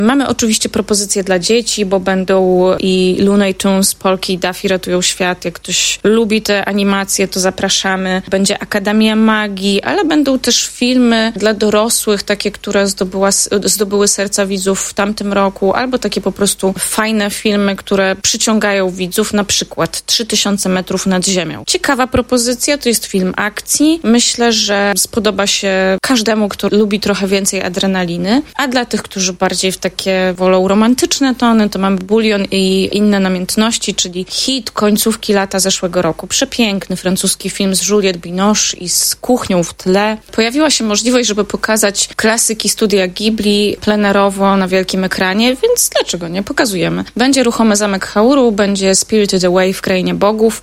Mamy oczywiście propozycje dla dzieci, bo będą i Looney Tunes, Polki i Daffy ratują świat. Jak ktoś lubi te animacje, to zapraszamy. Będzie Akademia Magii, ale będą też filmy dla dorosłych, takie, które zdobyły serca widzów w tamtym roku, albo takie po prostu fajne filmy, które przyciągają widzów, na przykład 3000 metrów nad ziemią. Ciekawa propozycja, to jest film akcji. Myślę, że spodoba się każdemu, kto lubi trochę więcej adrenaliny, a dla tych, którzy bardziej w takie wolą romantyczne tony, to mamy Bulion i inne namiętności, czyli hit końcówki lata zeszłego roku. Przepiękny francuski film z Juliette Binoche i z kuchnią w tle. Pojawiła się możliwość, żeby pokazać klasyki studia Ghibli plenerowo na wielkim ekranie, więc dlaczego nie? Pokazujemy. Będzie Ruchomy Zamek Hauru, będzie Spirited Away w Krainie Bogów,